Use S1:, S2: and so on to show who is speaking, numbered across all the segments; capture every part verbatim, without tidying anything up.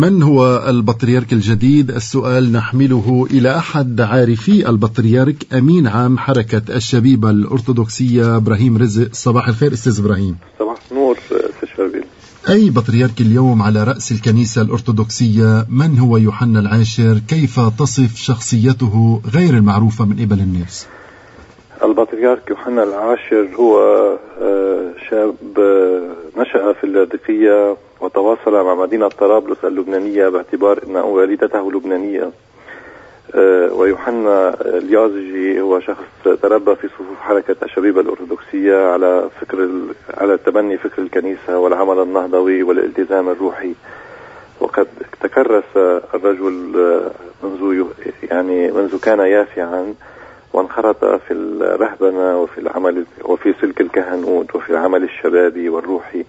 S1: من هو البطريرك الجديد؟ السؤال نحمله إلى أحد عارفي البطريرك، أمين عام حركة الشبيبة الأرثوذكسية إبراهيم رزق. صباح الخير أستاذ إبراهيم.
S2: صباح النور أستاذ شربيل.
S1: أي بطريرك اليوم على رأس الكنيسة الأرثوذكسية؟ من هو يوحنا العاشر؟ كيف تصف شخصيته غير المعروفة من قبل الناس؟
S2: البطريرك يوحنا العاشر هو شاب نشأ في اللاذقية وتواصل مع مدينة طرابلس اللبنانية باعتبار أن والدته لبنانية. ويوحنا اليازجي هو شخص تربى في صفوف حركة الشبيبة الأرثوذكسية على فكر على تبني فكر الكنيسة والعمل النهضوي والالتزام الروحي. وقد تكرس الرجل منذ يعني منذ كان يافعا، وانخرط في الرهبنة وفي العمل وفي سلك الكهنوت وفي العمل الشبابي والروحي،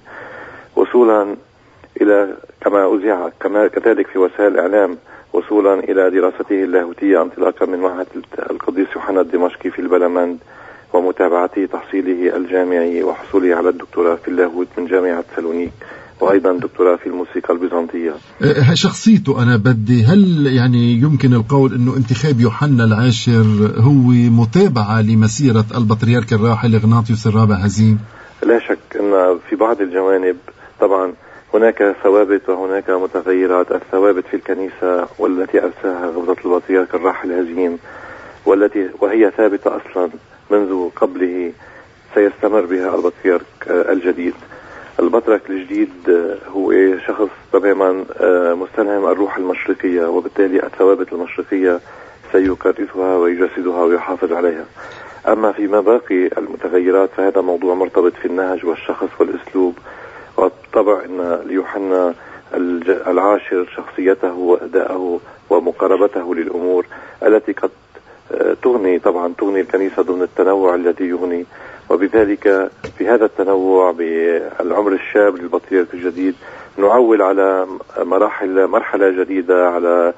S2: وصولا إلى كما أذيع كما كذلك في وسائل الإعلام وصولا إلى دراسته اللاهوتية انطلاقا من معهد القديس يوحنا الدمشقي في البلمند، ومتابعته تحصيله الجامعي وحصوله على الدكتوراه في اللاهوت من جامعة سالونيك، وأيضا دكتوراه في الموسيقى البيزنطية.
S1: شخصيته أنا بدي هل يعني يمكن القول أنه انتخاب يوحنا العاشر هو متابعة لمسيرة البطريرك الراحل إغناطيوس الرابع هزيم؟
S2: لا شك أن في بعض الجوانب طبعا هناك ثوابت وهناك متغيرات. الثوابت في الكنيسة والتي أرساها غبطة البطريرك الراحل هزيم، والتي وهي ثابتة أصلا منذ قبله سيستمر بها البطريرك الجديد. البطرك الجديد هو شخص تماما مستلهم الروح المشرقية، وبالتالي الثوابت المشرقية سيكرسها ويجسدها ويحافظ عليها. أما فيما باقي المتغيرات فهذا موضوع مرتبط في النهج والشخص والأسلوب. وطبعا أن ليوحنا العاشر شخصيته وأداءه ومقاربته للأمور التي قد تغني طبعا تغني الكنيسة ضمن التنوع الذي يغني، وبذلك في هذا التنوع بالعمر الشاب للبطريرك الجديد نعول على مراحل مرحلة جديدة، على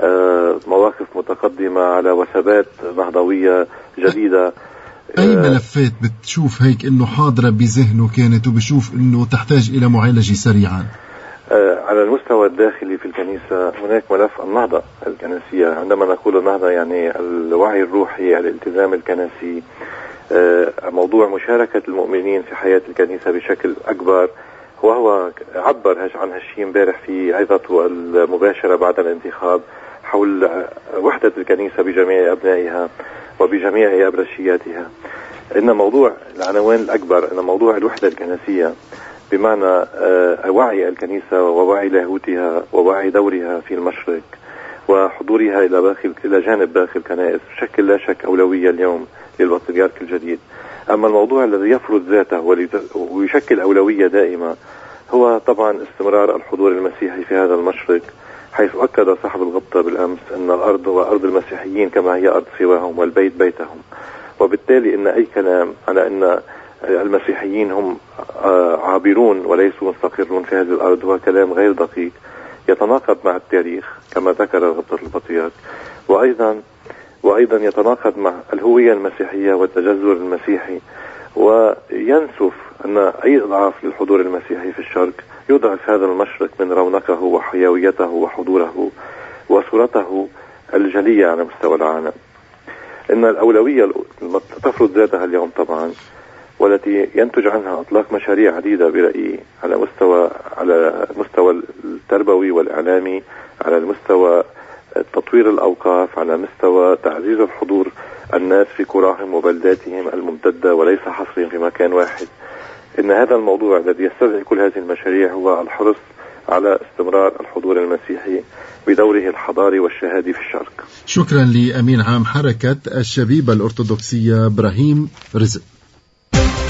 S2: مواقف متقدمة، على وثبات نهضوية جديدة.
S1: أي ملفات بتشوف هيك إنه حاضرة بذهنه كانت وبشوف إنه تحتاج إلى معالجة سريعا؟
S2: على المستوى الداخلي في الكنيسة هناك ملف النهضة الكنسية. عندما نقول النهضة يعني الوعي الروحي، الالتزام الكنسي، موضوع مشاركة المؤمنين في حياة الكنيسة بشكل أكبر. وهو عبر عن هالشيء امبارح في عظته المباشرة بعد الانتخاب حول وحدة الكنيسة بجميع أبنائها وبجميع أبرشياتها. إن موضوع العنوان الأكبر إن موضوع الوحدة الكنسية بمعنى وعي الكنيسة ووعي لاهوتها ووعي دورها في المشرق وحضورها إلى باقي إلى جانب باقي الكنائس بشكل لا شك أولوية اليوم للبطريرك الجديد. أما الموضوع الذي يفرض ذاته ويشكل أولوية دائمة هو طبعا استمرار الحضور المسيحي في هذا المشرق، حيث أكد صاحب الغبطة بالأمس أن الأرض هو أرض المسيحيين كما هي أرض سواهم والبيت بيتهم. وبالتالي إن أي كلام على أن المسيحيين هم عابرون وليسوا مستقرون في هذه الأرض هو كلام غير دقيق، يتناقض مع التاريخ كما ذكر غبطة البطريرك، وأيضا وأيضا يتناقض مع الهوية المسيحية والتجذر المسيحي، وينسف أن أي إضعاف للحضور المسيحي في الشرق يضعف هذا المشرق من رونقه وحيويته وحضوره وصورته الجلية على مستوى العالم. إن الأولوية تفرض ذاتها اليوم طبعا، والتي ينتج عنها إطلاق مشاريع عديدة برأيي على مستوى على المستوى التربوي والإعلامي، على المستوى تطوير الأوقاف، على مستوى تعزيز الحضور الناس في قراهم وبلداتهم الممتدة وليس حصرهم في مكان واحد. إن هذا الموضوع الذي يستدعي كل هذه المشاريع هو الحرص على استمرار الحضور المسيحي بدوره الحضاري والشهادي في الشرق.
S1: شكرا لأمين عام حركة الشبيبة الأرثوذكسية إبراهيم رزق.